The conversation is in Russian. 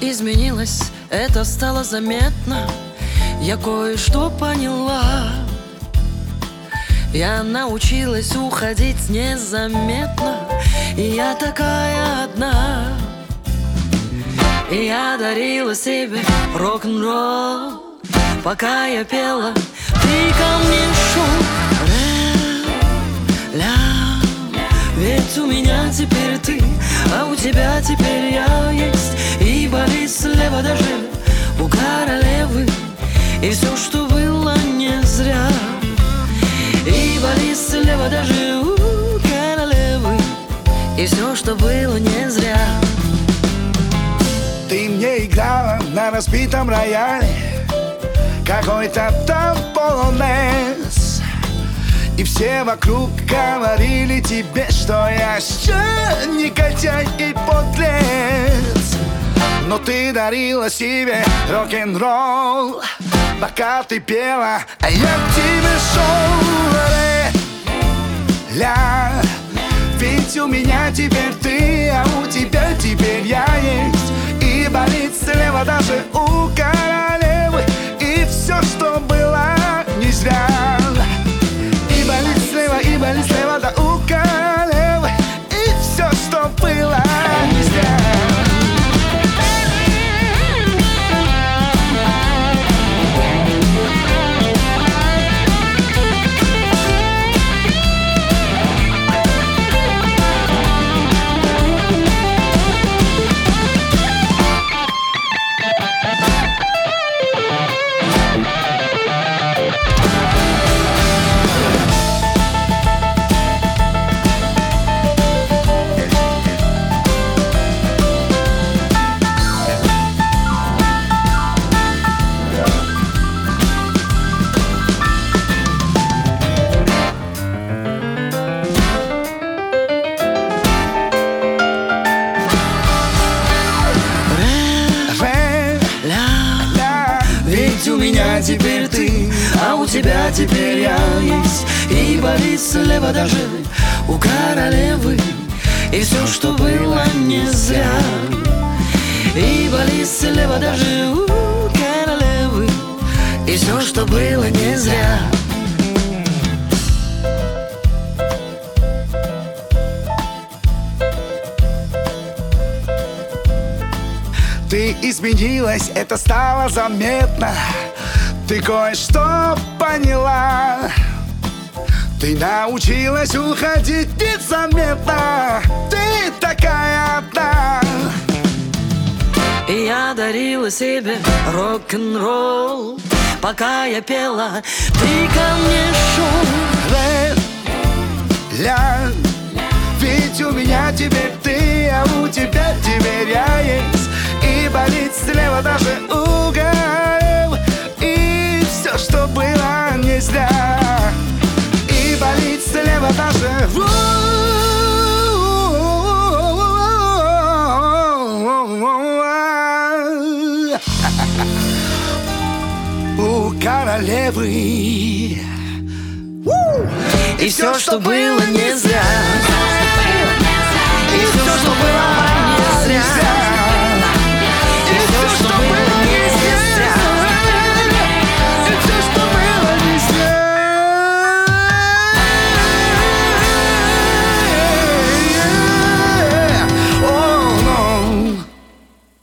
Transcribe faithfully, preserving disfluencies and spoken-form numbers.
изменилась, это стало заметно. Я кое-что поняла. Я научилась уходить незаметно, и я такая одна. И я дарила себе рок-н-ролл, пока я пела, ты ко мне шел. Ля, ведь у меня теперь ты, а у тебя теперь я есть. И болит слева даже у королевы, и все, что было, не зря. И болит слева даже у королевы, и все, что было, не зря. Ты мне играла на разбитом рояле какой-то там полонез, и все вокруг говорили тебе, что я еще негодяй и подлец. Но ты дарила себе рок-н-ролл, пока ты пела, а я к тебе шел. Ля, ведь у меня теперь ты, а у тебя теперь я есть. И болит слева даже у королевы, и все, что было, не зря. И болит слева, и болит слева, да у королевы, и все, что было, не зря. Ведь у меня теперь ты, а у тебя теперь я есть. И болит слева даже у королевы, и все, что было, не зря. И болит слева даже у королевы, и все, что было, не зря. Ты изменилась, это стало заметно. Ты кое-что поняла. Ты научилась уходить незаметно. Ты такая одна. И я дарила себе рок-н-ролл, пока я пела, ты ко мне шел. Ля, ведь у меня теперь ты, а у тебя теперь я есть. И болит слева даже у королевы, и все, что было, не зря. И болит слева даже у королевы, и все, что было, не зря.